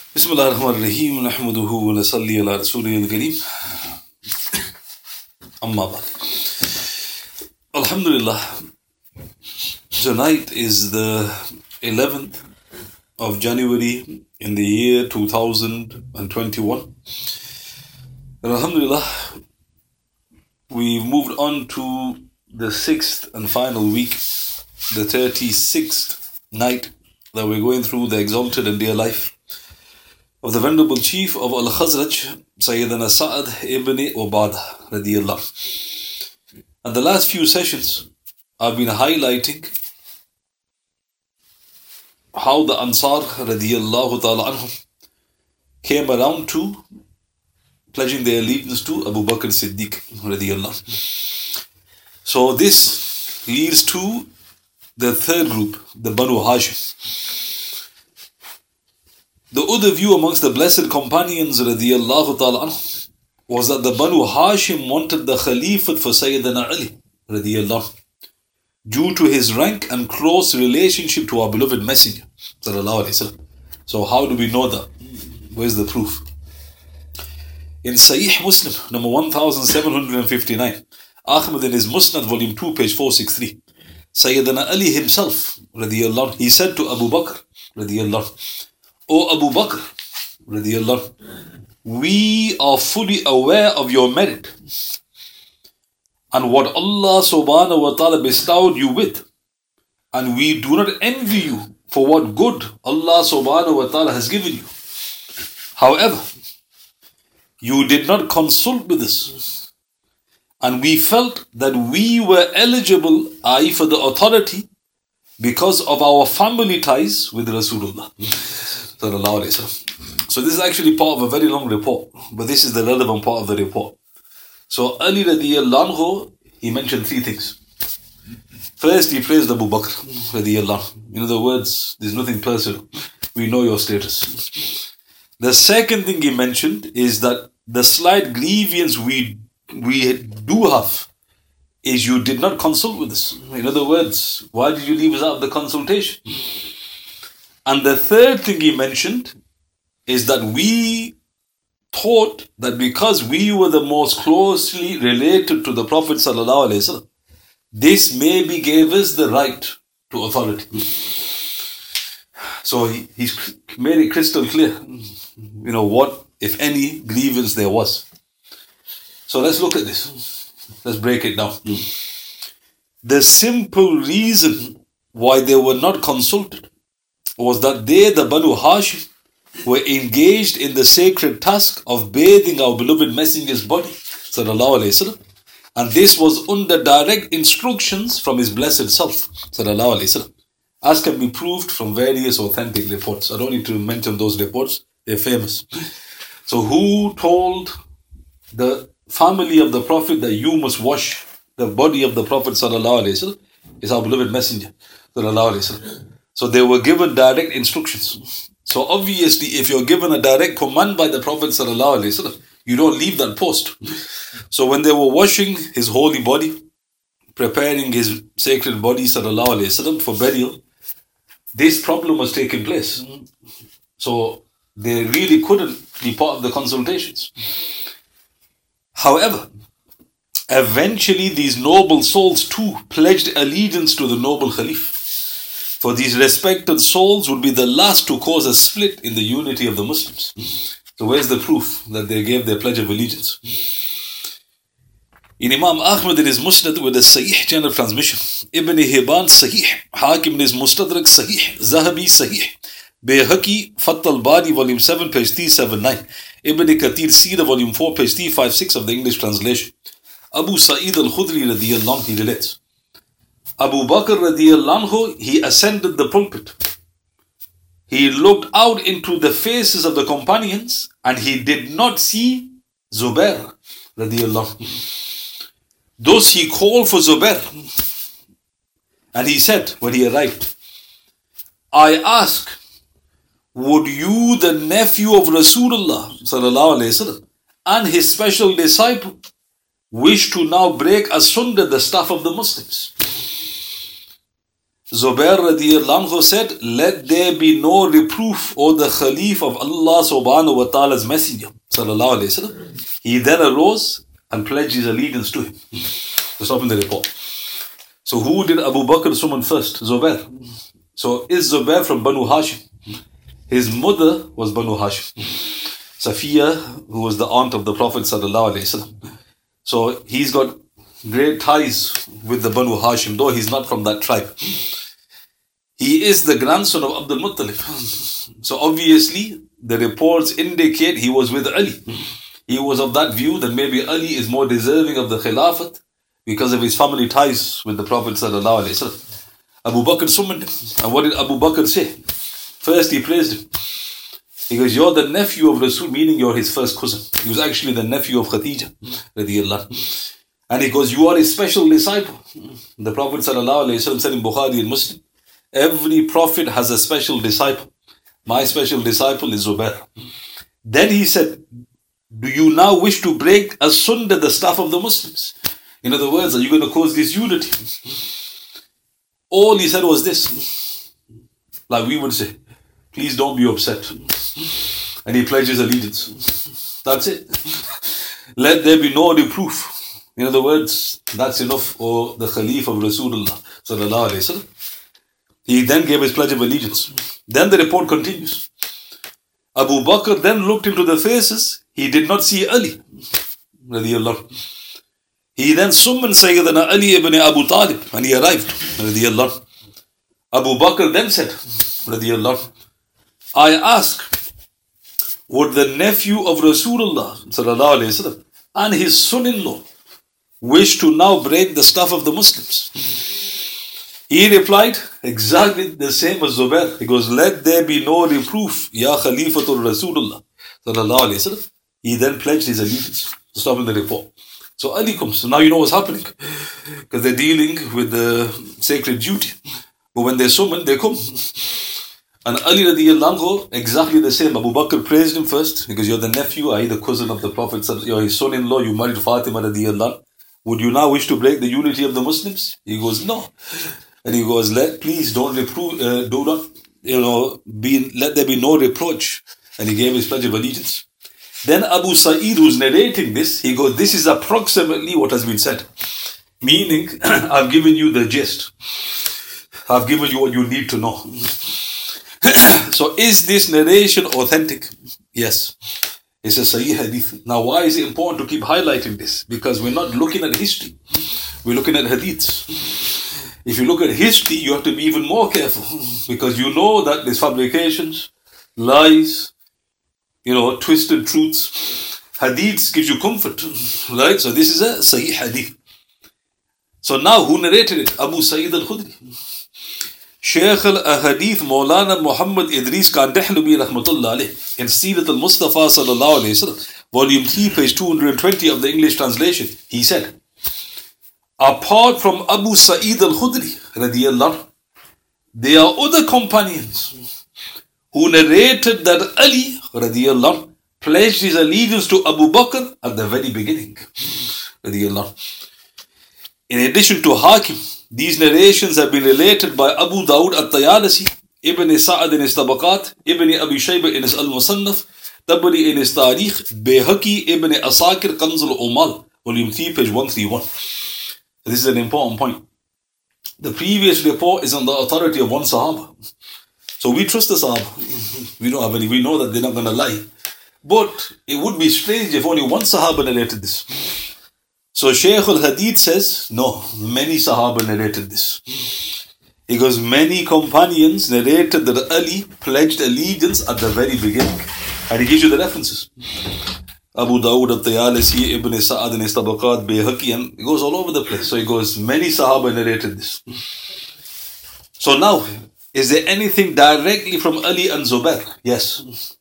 Bismillah ar-Rahman ar-Rahim. Nahmaduhu wa nasalli ala Rasulih al-Kareem. Amma ba'd. Alhamdulillah. Tonight is the 11th of January in the year 2021. And Alhamdulillah, we've moved on to the 6th and final week, the 36th night that we're going through the exalted and dear life of the venerable chief of Al-Khazraj, Sayyidina Sa'ad ibn Ubadah radiyallahu. And the last few sessions I've been highlighting how the Ansar radiyallahu ta'ala anhum came around to pledging their allegiance to Abu Bakr Siddiq radiyallahu. So this leads to the third group, the Banu Hashim. The other view amongst the blessed companions radiyallahu ta'ala anhum was that the Banu Hashim wanted the Khalifate for Sayyidina Ali radiyallahu due to his rank and close relationship to our beloved Messenger sallallahu alayhi wasallam. So how do we know that? Where's the proof? In Sahih Muslim, number 1759, Ahmad in his Musnad, volume 2, page 463, Sayyidina Ali himself radiyallahu, he said to Abu Bakr radiyallahu, O Abu Bakr radiyallahu, we are fully aware of your merit and what Allah subhanahu wa ta'ala bestowed you with, and we do not envy you for what good Allah subhanahu wa ta'ala has given you. However, you did not consult with us, and we felt that we were eligible, i.e. for the authority, because of our family ties with Rasulullah sallallahu alayhi wasallam. So this is actually part of a very long report, but this is the relevant part of the report. So Ali radiyallahu anhu, he mentioned three things. First, he praised Abu Bakr radiyallahu. In other words, there's nothing personal. We know your status. The second thing he mentioned is that the slight grievance we do have is you did not consult with us. In other words, why did you leave us out of the consultation? And the third thing he mentioned is that we thought that because we were the most closely related to the Prophet sallallahu alaihi wasallam, this maybe gave us the right to authority. So he's made it crystal clear, what, if any, grievance there was. So let's look at this. Let's break it down. The simple reason why they were not consulted was that they, the Banu Hashim, were engaged in the sacred task of bathing our beloved Messenger's body, sallallahu alayhi wasallam, and this was under direct instructions from his blessed self, sallallahu alayhi wasallam, as can be proved from various authentic reports. I don't need to mention those reports, they're famous. So who told the family of the Prophet that you must wash the body of the Prophet sallallahu alayhi wasallam? Is our beloved Messenger sallallahu alayhi wasallam. So they were given direct instructions. So obviously, if you're given a direct command by the Prophet sallallahu alaihi wasallam, you don't leave that post. So when they were washing his holy body, preparing his sacred body sallallahu alaihi wasallam for burial, this problem was taking place. So they really couldn't be part of the consultations. However, eventually these noble souls too pledged allegiance to the noble Khalif. For these respected souls would be the last to cause a split in the unity of the Muslims. So where's the proof that they gave their pledge of allegiance? In Imam Ahmad in his Musnad with a Sahih chain of transmission, Ibn Hibban Sahih, Hakim in his Mustadrak Sahih, Zahabi Sahih, Bayhaqi Fath al-Bari volume 7 page 379, Ibn Kathir Sirah volume 4 page 356 of the English translation. Abu Sa'id al-Khudri radiyallahu anhu, he relates, Abu Bakr radiyallahu anhu, he ascended the pulpit. He looked out into the faces of the companions and he did not see Zubair radiyallahu anhu. Thus he called for Zubair and he said when he arrived, I ask, would you, the nephew of Rasulullah sallallahu alayhi wasallam and his special disciple, wish to now break asunder the staff of the Muslims? Zubair radiallahu anhu said, let there be no reproof, O the Khalif of Allah subhanahu wa ta'ala's messenger, sallallahu alayhi wa sallam. He then arose and pledged his allegiance to him. To stop in the report. So who did Abu Bakr summon first? Zubair. So is Zubair from Banu Hashim? His mother was Banu Hashim. Safiya, who was the aunt of the Prophet sallallahu alayhi wa sallam. So he's got great ties with the Banu Hashim, though he's not from that tribe. He is the grandson of Abdul Muttalib. So obviously, the reports indicate he was with Ali. He was of that view that maybe Ali is more deserving of the Khilafat because of his family ties with the Prophet sallallahu alaihi wasallam. Abu Bakr summoned him. And what did Abu Bakr say? First, he praised him. He goes, you're the nephew of Rasul, meaning you're his first cousin. He was actually the nephew of Khadija, radiyallahu. And he goes, you are his special disciple. The Prophet ﷺ said in Bukhari and Muslim, every prophet has a special disciple. My special disciple is Zubair. Then he said, do you now wish to break asunder the staff of the Muslims? In other words, are you going to cause disunity? All he said was this. Like we would say, please don't be upset. And he pledges allegiance. That's it. Let there be no reproof. In other words, that's enough for the Khalif of Rasulullah sallallahu alayhi wasallam. He then gave his pledge of allegiance. Then the report continues. Abu Bakr then looked into the faces. He did not see Ali. He then summoned Sayyidina Ali ibn Abu Talib and he arrived. Abu Bakr then said, I ask, would the nephew of Rasulullah sallallahu alayhi wasallam and his son-in-law wish to now break the staff of the Muslims? He replied exactly the same as Zubair. He goes, let there be no reproof, Ya Khalifatul Rasulullah sallallahu alayhi wasallam. He then pledged his allegiance. To stop in the report. So Ali comes. So now you know what's happening. Because they're dealing with the sacred duty. But when they're summoned, they come. And Ali radiallahu anhu, exactly the same. Abu Bakr praised him first. Because you're the nephew, i.e. the cousin of the Prophet. You're his son-in-law. You married Fatima radiallahu anhu. Would you now wish to break the unity of the Muslims? He goes, no. And he goes, please don't reprove, do not, let there be no reproach. And he gave his pledge of allegiance. Then Abu Sa'id, who's narrating this, he goes, this is approximately what has been said. Meaning, I've given you the gist. I've given you what you need to know. So is this narration authentic? Yes. It's a Sahih Hadith. Now why is it important to keep highlighting this? Because we're not looking at history. We're looking at Hadiths. If you look at history, you have to be even more careful. Because you know that there's fabrications, lies, twisted truths. Hadiths gives you comfort, right? So this is a Sahih Hadith. So now who narrated it? Abu Sa'id al-Khudri. Shaykh al-Ahadith Maulana Muhammad Idris Kandahlubi rahmatullah alayh in Sirat al-Mustafa sallallahu alayhi wasallam, volume 3, page 220 of the English translation, he said, apart from Abu Sa'id al-Khudri radiyallahu, there are other companions who narrated that Ali radiyallahu pledged his allegiance to Abu Bakr at the very beginning. Radiyallahu. In addition to Hakim, these narrations have been related by Abu Dawud at-Tayalisi, Ibn Sa'ad in his Tabaqat, Ibn Abi Shayba in his Al-Musannaf, Tabari in his Tarikh, Bayhaqi Ibn Asakir Kanz al-Umal, volume 3, page 131. This is an important point. The previous report is on the authority of one Sahaba. So we trust the Sahaba. We don't have any, we know that they're not going to lie. But it would be strange if only one Sahaba narrated this. So Shaykh al-Hadith says, no, many Sahaba narrated this. He goes, many companions narrated that Ali pledged allegiance at the very beginning. And he gives you the references. Abu Dawud at-Tayalisi, Ibn Sa'ad in his Tabaqat, Bayhaqi, and it goes all over the place. So he goes, many Sahaba narrated this. So now, is there anything directly from Ali and Zubair? Yes.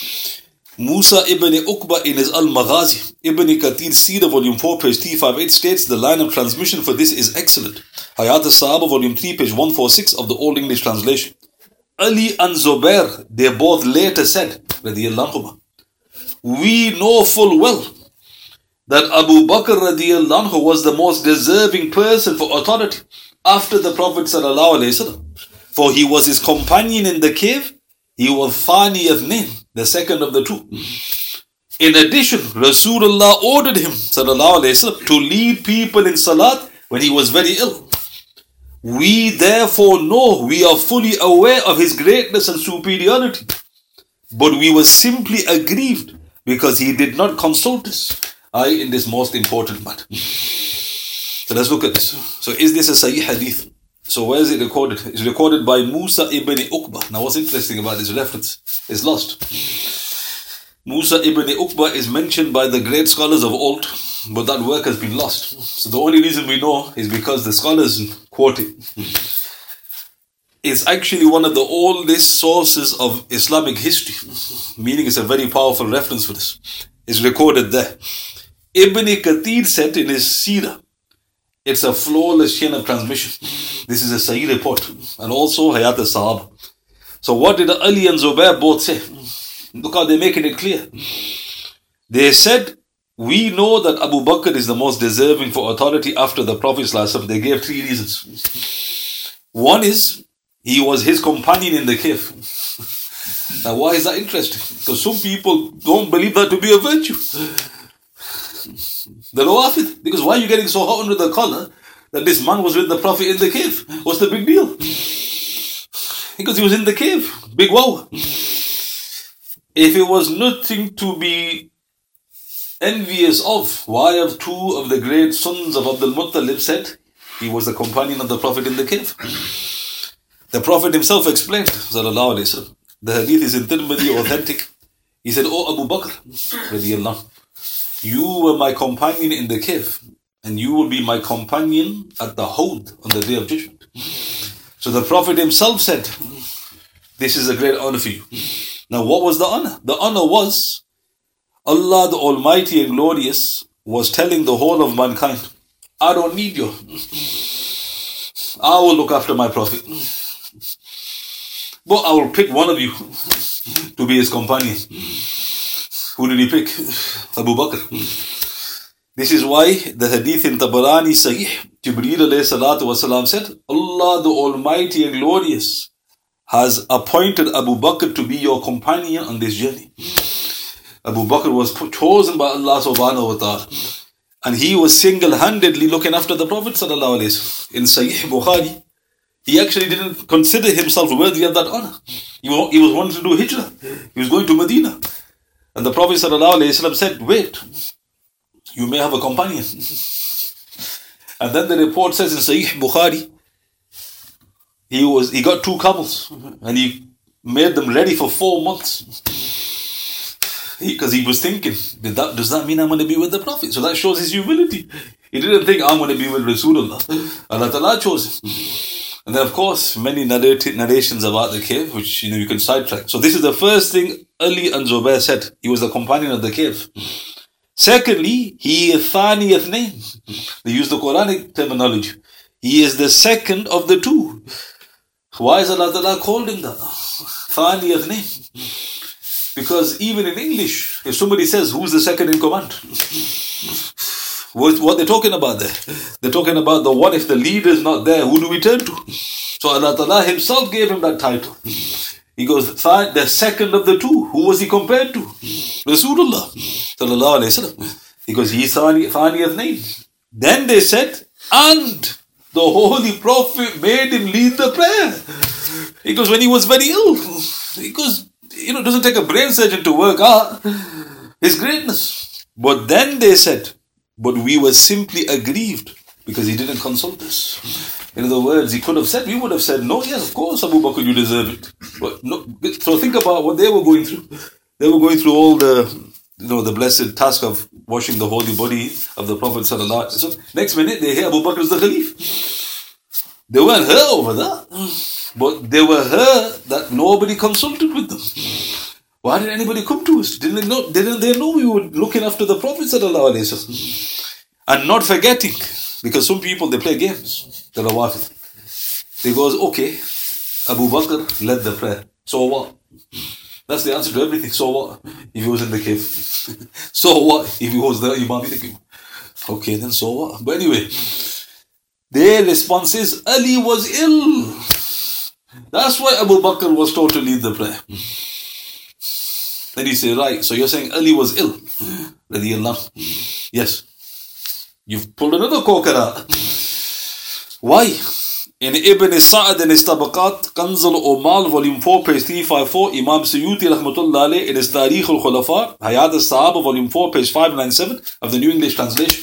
Musa ibn Uqba in his Al-Maghazi, Ibn Kathir Sira, volume 4, page 358 states the line of transmission for this is excellent. Hayat al-Sahaba, volume 3, page 146 of the Old English translation. Ali and Zubair, they both later said, radiyallahu, we know full well that Abu Bakr radiyallahu was the most deserving person for authority after the Prophet ﷺ. For he was his companion in the cave. He was Thaniyat Nain, the second of the two. In addition, Rasulullah ordered him ﷺ to lead people in Salat when he was very ill. We therefore know, we are fully aware of his greatness and superiority. But we were simply aggrieved because he did not consult us in this most important matter. So let's look at this. So is this a Sahih Hadith? So where is it recorded? It's recorded by Musa ibn Uqba. Now what's interesting about this reference? It's lost. Musa ibn Uqba is mentioned by the great scholars of old, but that work has been lost. So the only reason we know is because the scholars quote it. It's actually one of the oldest sources of Islamic history, meaning it's a very powerful reference for this. It's recorded there. Ibn Kathir said in his Seerah, it's a flawless chain of transmission. This is a Sahih report, and also Hayat al-Sahaba. So what did Ali and Zubair both say? Look how they're making it clear. They said, we know that Abu Bakr is the most deserving for authority after the Prophet ﷺ. They gave 3 reasons. One is, he was his companion in the cave. Now why is that interesting? Because some people don't believe that to be a virtue. The Rawafid. Because why are you getting so hot under the collar that this man was with the Prophet in the cave? What's the big deal? Because he was in the cave. Big wow. If it was nothing to be envious of, why have 2 of the great sons of Abdul Muttalib said he was the companion of the Prophet in the cave? The Prophet himself explained, sallallahu alayhi wasallam, the hadith is in Tirmidhi, authentic. He said, "O Abu Bakr, radiyallahu, you were my companion in the cave, and you will be my companion at the Hawd on the Day of Judgment." So the Prophet himself said, this is a great honor for you. Now what was the honor? The honor was, Allah the Almighty and Glorious was telling the whole of mankind, I don't need you. I will look after my Prophet. But I will pick one of you to be his companion. Who did he pick? Abu Bakr. This is why the hadith in Tabarani Sahih, Jibreel alayhi salatu wasalam said, Allah the Almighty and Glorious has appointed Abu Bakr to be your companion on this journey. Abu Bakr was chosen by Allah subhanahu wa ta'ala. And he was single-handedly looking after the Prophet sallallahu alayhi wasallam. In Sahih Bukhari, he actually didn't consider himself worthy of that honor. He was wanting to do hijrah. He was going to Medina. And the Prophet ﷺ said, wait, you may have a companion. And then the report says in Sahih Bukhari, he got 2 camels and he made them ready for 4 months. Because he was thinking, does that mean I'm going to be with the Prophet? So that shows his humility. He didn't think I'm going to be with Rasulullah. Allah Ta'ala chose him. And then of course, many narrations about the cave, which you can sidetrack. So this is the first thing Ali and Zubair said. He was the companion of the cave. Secondly, he is Thani Athnain. They use the Quranic terminology. He is the second of the 2. Why is Allah Ta'ala called him that? Thani Athnain. Because even in English, if somebody says, who's the second in command? What they're talking about there? They're talking about the one, if the leader is not there, who do we turn to? So Allah Ta'ala himself gave him that title. He goes, the second of the 2. Who was he compared to? Rasulullah sallallahu alayhi wasallam. He goes, he's Thani Athnain. Then they said, and the Holy Prophet made him lead the prayer. He goes, when he was very ill. He goes, it doesn't take a brain surgeon to work out his greatness. But then they said, but we were simply aggrieved because he didn't consult us. In other words, he could have said, we would have said, no, yes, of course, Abu Bakr, you deserve it. But no. So think about what they were going through. They were going through all the blessed task of washing the holy body of the Prophet sallallahu alaihi wasallam. Next minute, they hear Abu Bakr is the Khalif. They weren't her over that, but they were her that nobody consulted with them. Why did anybody come to us? Didn't they know we were looking after the Prophet sallallahu alaihi wasallam? And not forgetting, because some people, they play games. The Rawafid. They goes, okay, Abu Bakr led the prayer. So what? That's the answer to everything. So what? If he was in the cave. So what? If he was the Imam in the cave. Okay, then so what? But anyway, Their response is, Ali was ill. That's why Abu Bakr was told to lead the prayer. Then you say, right, so you're saying Ali was ill. Yes. You've pulled another coconut. Why? In Ibn Sa'ad and his Tabaqat, Kanzul Umal, volume 4, page 354, Imam Suyuti rahmatullah alayh in his Tarikh al-Khulafa, Hayat al-Sahaba, volume 4, page 597 of the New English Translation.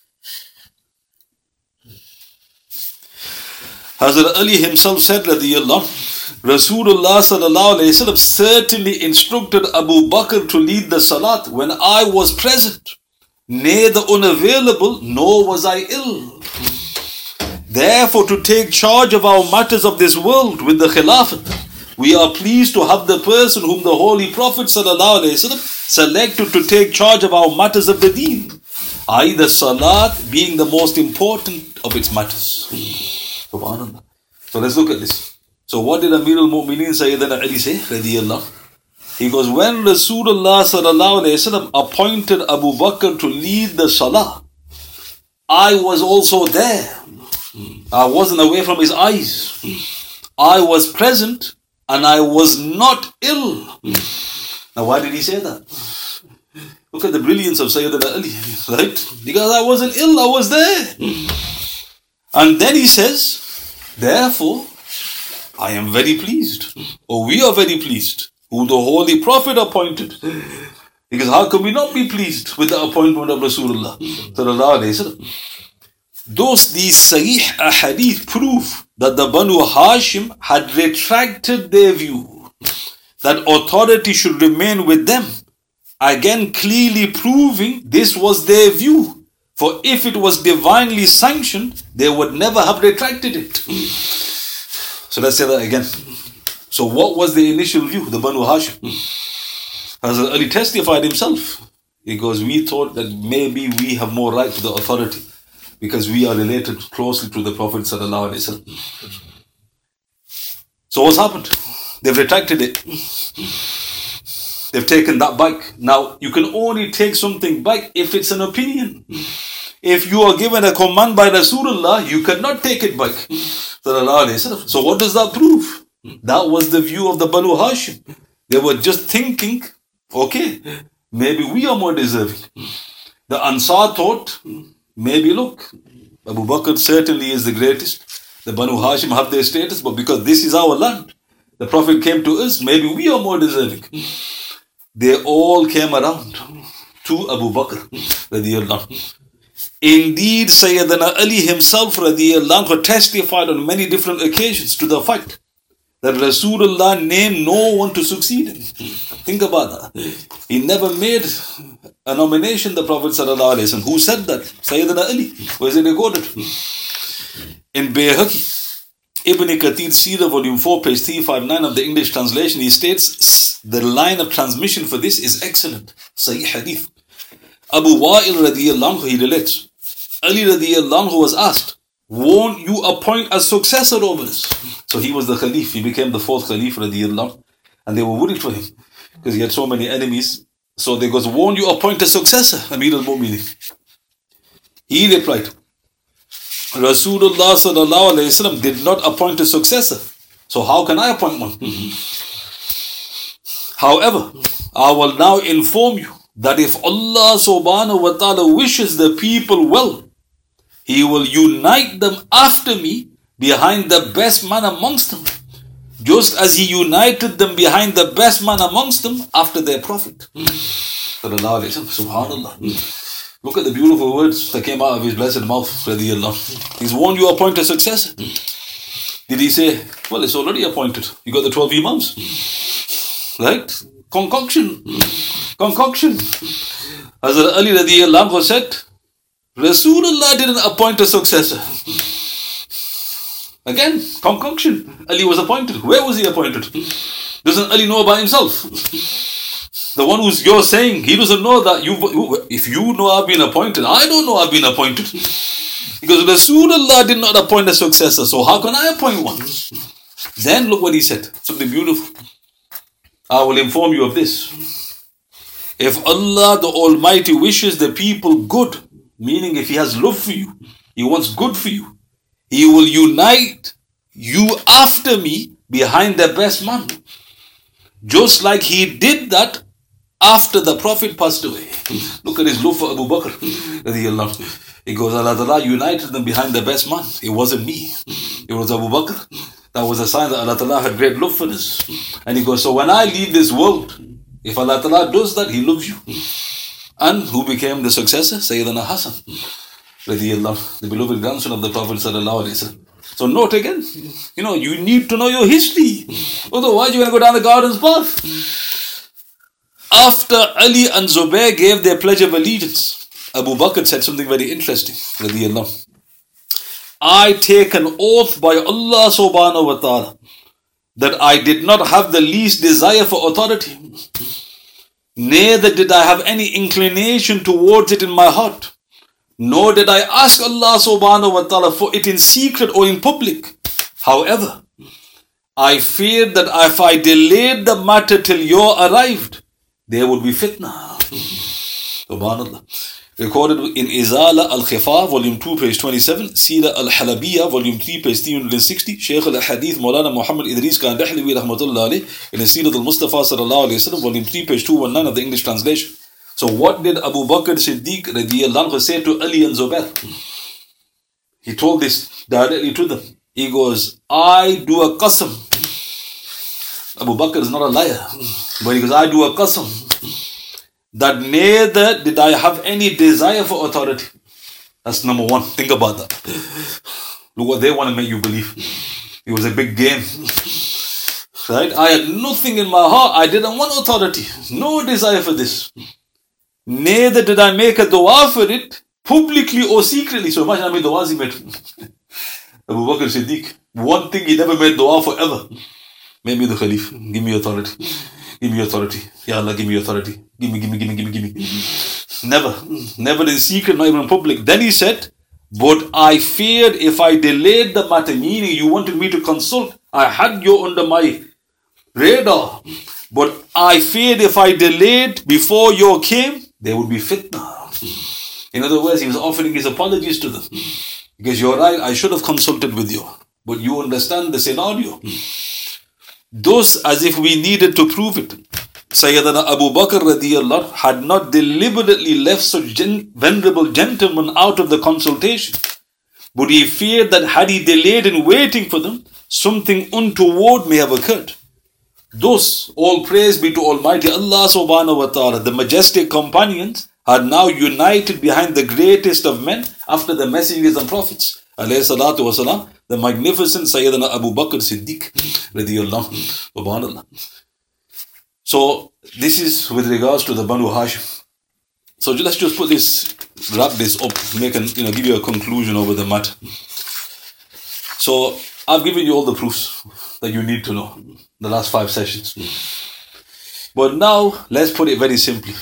Hazrat Ali himself said, radiyallahu, Rasulullah sallallahu alayhi wasallam certainly instructed Abu Bakr to lead the salat when I was present, neither unavailable nor was I ill. Therefore, to take charge of our matters of this world with the Khilafat, we are pleased to have the person whom the Holy Prophet sallallahu alayhi wasallam selected to take charge of our matters of the deen, i.e. the salat being the most important of its matters. Subhanallah. So let's look at this. So what did Amir al-Mu'mineen Sayyidina Ali say? Radiyallahu. He goes, when Rasulullah sallallahu alayhi wasallam appointed Abu Bakr to lead the salah, I was also there. I wasn't away from his eyes. I was present and I was not ill. Now why did he say that? Look at the brilliance of Sayyidina Ali, right? Because I wasn't ill, I was there. And then he says, therefore, I am very pleased, or we are very pleased, who the Holy Prophet appointed. Because how can we not be pleased with the appointment of Rasulullah sallallahu alayhi wasallam? Thus, these Sahih Ahadith prove that the Banu Hashim had retracted their view that authority should remain with them, again clearly proving this was their view. For if it was divinely sanctioned, they would never have retracted it. So let's say that again. So what was the initial view, the Banu Hashim? Hazrat Ali testified himself. He goes, we thought that maybe we have more right to the authority because we are related closely to the Prophet sallallahu alaihi wasallam. So what's happened? They've retracted it. They've taken that back. Now, you can only take something back if it's an opinion. If you are given a command by Rasulullah, you cannot take it back. So what does that prove? That was the view of the Banu Hashim. They were just thinking, okay, maybe we are more deserving. The Ansar thought, maybe look, Abu Bakr certainly is the greatest. The Banu Hashim have their status, but because this is our land, the Prophet came to us, maybe we are more deserving. They all came around to Abu Bakr radiyallahu. Indeed, Sayyidina Ali himself radiyallahu testified on many different occasions to the fact that Rasulullah named no one to succeed him. Think about that. He never made a nomination, the Prophet sallallahu alaihi wasallam. Who said that? Sayyidina Ali. Where is it recorded? In Bayhaqi, Ibn Kathir Sirah, volume 4, page 359 of the English translation, he states, the line of transmission for this is excellent. Sahih Hadith. Abu Wa'il radiyallahu, he relates, Ali radiyallahu was asked, won't you appoint a successor over us? So he was the Khalif, he became the fourth Khalif radiyallahu, and they were worried for him because he had so many enemies. So they goes, won't you appoint a successor, Amir al-Mu'minin? He replied, Rasulullah sallallahu alayhi wasallam did not appoint a successor. So how can I appoint one? However, I will now inform you that if Allah subhanahu wa ta'ala wishes the people well, He will unite them after me behind the best man amongst them, just as He united them behind the best man amongst them after their Prophet. Subhanallah. Look at the beautiful words that came out of his blessed mouth. He's warned you appoint a successor. Did he say, well, it's already appointed. You got the 12 Imams. Right? Concoction. Hazrat Ali radiyallahu anhu said, Rasulullah didn't appoint a successor. Again, concoction. Ali was appointed. Where was he appointed? Doesn't Ali know about himself? The one who's you're saying, he doesn't know that if you know I've been appointed, I don't know I've been appointed. Because Rasulullah did not appoint a successor, so how can I appoint one? Then look what he said, something beautiful. I will inform you of this. If Allah the Almighty wishes the people good, meaning if He has love for you, He wants good for you, He will unite you after me behind the best man. Just like he did that after the Prophet passed away. Look at his love for Abu Bakr. He goes, Allah Ta'ala united them behind the best man. It wasn't me. It was Abu Bakr. That was a sign that Allah Ta'ala had great love for us. And he goes, so when I leave this world, if Allah Ta'ala does that, He loves you. And who became the successor? Sayyidina Hassan, the beloved grandson of the Prophet Sallallahu Alaihi Wasallam. So note again, you need to know your history. Otherwise you're going to go down the garden's path. After Ali and Zubair gave their pledge of allegiance, Abu Bakr said something very interesting. I take an oath by Allah subhanahu wa ta'ala that I did not have the least desire for authority. Neither did I have any inclination towards it in my heart. Nor did I ask Allah subhanahu wa ta'ala for it in secret or in public. However, I feared that if I delayed the matter till you arrived, there would be fitna. Subhanallah. Recorded in Izala al-Khifar, volume 2, page 27, Sira al-Halabiyya, volume 3, page 360, Shaykh al-Hadith Maulana Muhammad Idris Khan Dahlawi rahmatullah alayh, in Sira al-Mustafa sallallahu alayhi wa sallam, volume 3, page 219 of the English translation. So what did Abu Bakr Siddiq radiyallahu anhu say to Ali and Zubair? He told this directly to them. He goes, I do a qasam. Abu Bakr is not a liar. But he goes, I do a qasam that neither did I have any desire for authority. That's number one. Think about that. Look what they want to make you believe. It was a big game. Right? I had nothing in my heart. I didn't want authority. No desire for this. Neither did I make a dua for it, publicly or secretly. So imagine how many duas he made. Abu Bakr Siddiq. One thing he never made dua for ever. Make me the Khalif. Give me authority. Give me authority. Ya Allah, give me authority. Give me. Never in secret, not even in public. Then he said, but I feared if I delayed the matter, meaning you wanted me to consult. I had you under my radar. But I feared if I delayed before you came, there would be fitna. In other words, he was offering his apologies to them. Because you're right, I should have consulted with you. But you understand the scenario. Thus, as if we needed to prove it, Sayyidina Abu Bakr radiyallahu anhu had not deliberately left such venerable gentlemen out of the consultation. But he feared that had he delayed in waiting for them, something untoward may have occurred. Thus, all praise be to Almighty Allah subhanahu wa ta'ala. The majestic companions are now united behind the greatest of men after the messengers and prophets. Alayhi salatu wa salam, the magnificent Sayyidina Abu Bakr Siddiq radiyallahu subhanallah. So, this is with regards to the Banu Hashim. So, let's just wrap this up, give you a conclusion over the matter. So, I've given you all the proofs that you need to know, the last 5 sessions. But now, let's put it very simply.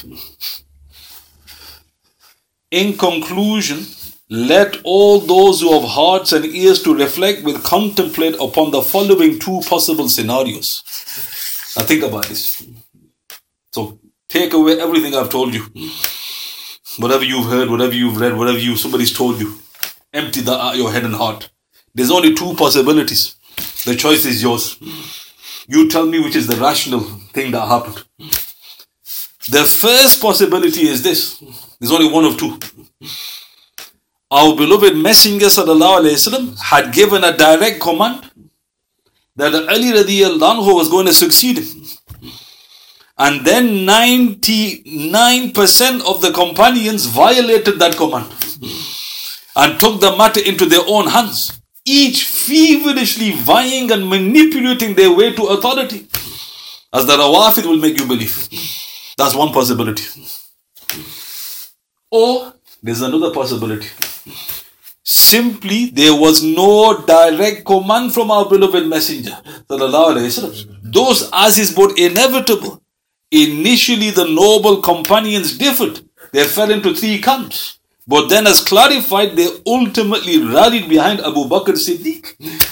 In conclusion, let all those who have hearts and ears to reflect will contemplate upon the following 2 possible scenarios. Now think about this. So take away everything I've told you. Whatever you've heard, whatever you've read, whatever somebody's told you. Empty that out of your head and heart. There's only 2 possibilities. The choice is yours. You tell me which is the rational thing that happened. The first possibility is this. There's only one of 2. Our beloved Messenger sallallahu alaihi wasallam had given a direct command that Ali radiyallahu anhu was going to succeed him. And then 99% of the companions violated that command and took the matter into their own hands, each feverishly vying and manipulating their way to authority, as the Rawafid will make you believe. That's one possibility. Or there's another possibility. Simply, there was no direct command from our beloved Messenger. Those as is but inevitable. Initially, the noble companions differed. They fell into 3 camps. But then as clarified, they ultimately rallied behind Abu Bakr Siddiq.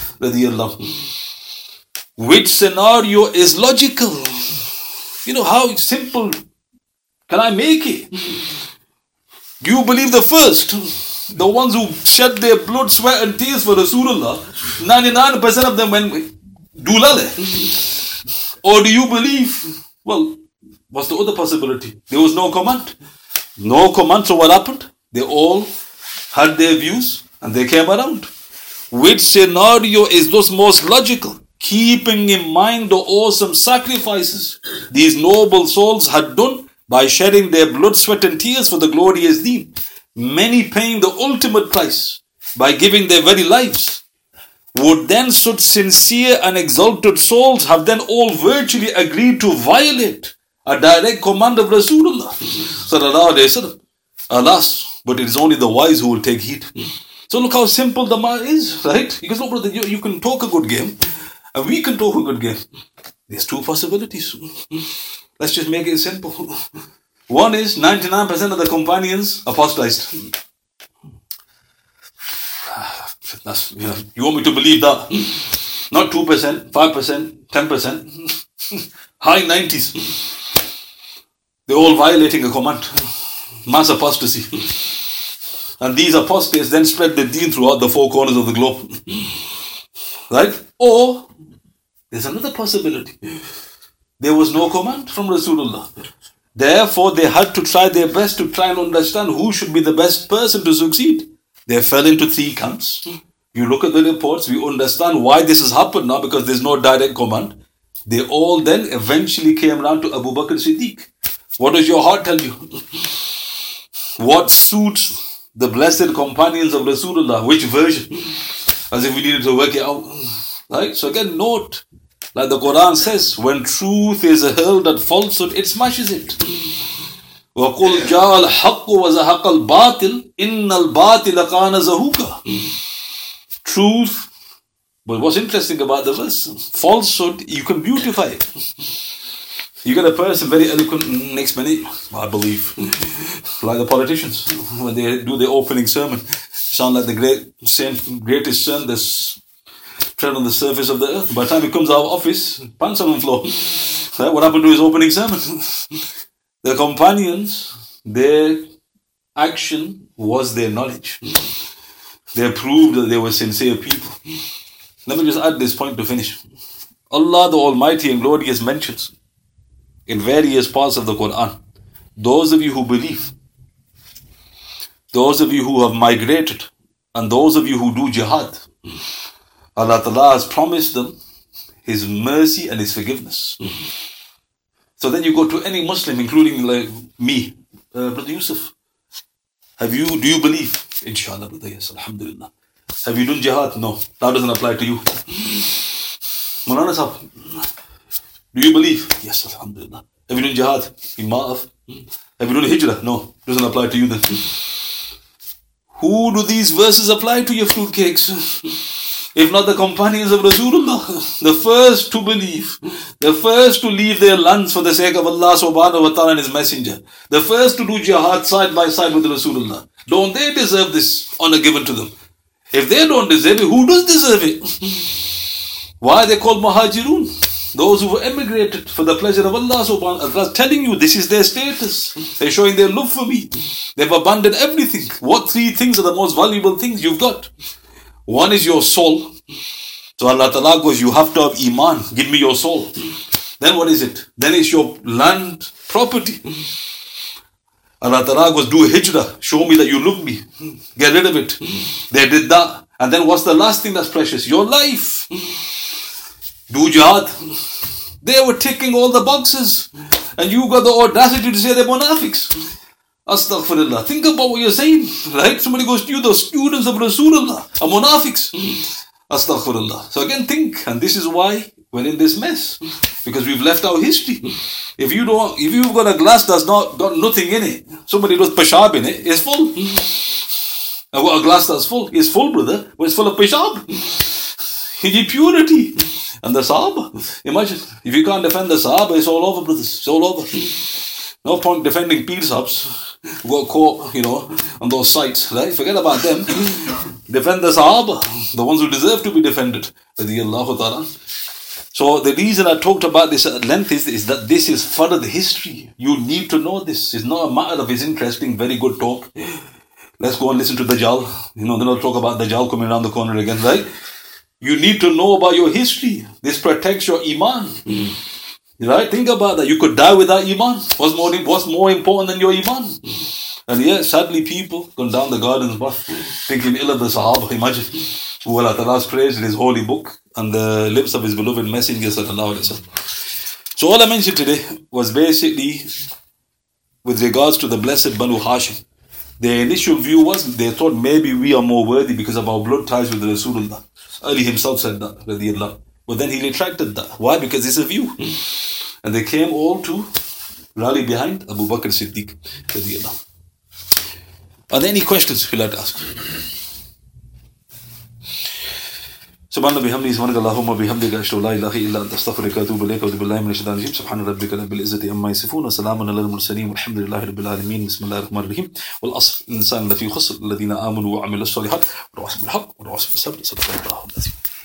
Which scenario is logical? How simple can I make it? Do you believe the first? The ones who shed their blood, sweat and tears for Rasulullah, 99% of them went dulale. Or do you believe? Well, what's the other possibility? There was no command. No command, so what happened? They all had their views and they came around. Which scenario is thus most logical? Keeping in mind the awesome sacrifices these noble souls had done by shedding their blood, sweat and tears for the glorious deen, many paying the ultimate price by giving their very lives. Would then such sincere and exalted souls have then all virtually agreed to violate a direct command of Rasulullah sallallahu alaihi wasallam? Alas, but it is only the wise who will take heed. So look how simple the matter is, right? Because look, brother, you can talk a good game, and we can talk a good game. There's two possibilities. Let's just make it simple. One is 99% of the companions apostatized. That's, you want me to believe that? Not 2%, 5%, 10%, high 90s. They're all violating a command. Mass apostasy. And these apostates then spread the deen throughout the four corners of the globe. Right? Or, there's another possibility. There was no command from Rasulullah. Therefore, they had to try their best to try and understand who should be the best person to succeed. They fell into three camps. You look at the reports, we understand why this has happened now, because there's no direct command. They all then eventually came around to Abu Bakr Siddiq. What does your heart tell you? What suits the blessed companions of Rasulullah? Which version? As if we needed to work it out. Right? So again, note, like the Quran says, when truth is hurled at falsehood, it smashes it. وَقُلْ جَاءَ الْحَقُّ وَزَهَقَ الْبَاطِلِ إِنَّ الْبَاطِلَ كَانَ زَهُوقًا. Truth, but what's interesting about the verse, falsehood, you can beautify it. You get a person very eloquent, next minute, I believe, like the politicians, when they do their opening sermon, sound like the greatest sermon that's tread on the surface of the earth. By the time he comes out of office, pants on the floor. Right? What happened to his opening sermon? The companions, their action was their knowledge. They proved that they were sincere people. Let me just add this point to finish. Allah the Almighty and Glorious mentions in various parts of the Quran, those of you who believe, those of you who have migrated, and those of you who do jihad, Allah Ta'ala has promised them His mercy and His forgiveness. So then you go to any Muslim, including like me, Brother Yusuf, do you believe? Inshallah, brother, yes, alhamdulillah. Have you done jihad? No, that doesn't apply to you. Maulana Sahab, do you believe? Yes, alhamdulillah. Have you done jihad? Have you done hijrah? No, doesn't apply to you then. Who do these verses apply to, your fruitcakes? If not the companions of Rasulullah, the first to believe, the first to leave their lands for the sake of Allah subhanahu wa ta'ala and His messenger, the first to do jihad side by side with Rasulullah. Don't they deserve this honor given to them? If they don't deserve it, who does deserve it? Why are they called Muhajirun? Those who emigrated for the pleasure of Allah subhanahu wa ta'ala. Telling you this is their status. They're showing their love for me. They've abandoned everything. What three things are the most valuable things you've got? One is your soul. So Allah Ta'ala goes, you have to have Iman. Give me your soul. Then what is it? Then it's your land, property. Allah Ta'ala goes, do hijrah. Show me that you love me. Get rid of it. They did that. And then what's the last thing that's precious? Your life. Do jihad. They were ticking all the boxes. And you got the audacity to say they're munafiqs. Astaghfirullah. Think about what you're saying, right? Somebody goes to you, the students of Rasulullah are munafiqs. Astaghfirullah. So again, think, and this is why we're in this mess, because we've left our history. If you've got a glass that's not got nothing in it, somebody does peshab in it, it's full. And what a glass that's full is full, brother, but it's full of peshab. You need purity. And the Sahaba, imagine if you can't defend the Sahaba, it's all over, brothers. It's all over. No point defending Peer Sahabs who got caught, on those sites, right? Forget about them. Defend the Sahaba, the ones who deserve to be defended. Radiyallahu ta'ala. So the reason I talked about this at length is that this is further history. You need to know this. It's not a matter of it's interesting, very good talk. let's go and listen to Dajjal. They're not talk about Dajjal coming around the corner again, right? You need to know about your history. This protects your iman. Right? Think about that. You could die without iman. What's more important than your iman? And yeah, sadly, people gone down the garden's path, thinking ill of the Sahaba. Imagine who Allah Ta'ala's praised in His holy book and the lips of His beloved Messenger. So all I mentioned today was basically with regards to the blessed Banu Hashim. Their initial view was they thought maybe we are more worthy because of our blood ties with Rasulullah. Ali himself said that, but then he retracted that. Why? Because it's a view. And they came all to rally behind Abu Bakr Siddiq. Are there any questions you'd like to ask? سبحان الله بحمده سبحانك اللهم وبحمدك أشهد أن لا إله إلا أنت أستغفرك وأتوب إليك وأعوذ بالله من الشيطان الرجيم سبحان ربك رب العزة عما يصفون وسلام على المرسلين والحمد لله رب العالمين بسم الله الرحمن الرحيم والعصر الإنسان لفي خسر الذين آمنوا وعملوا الصالحات وتواصوا بالحق وتواصوا بالصبر صدق الله العظيم.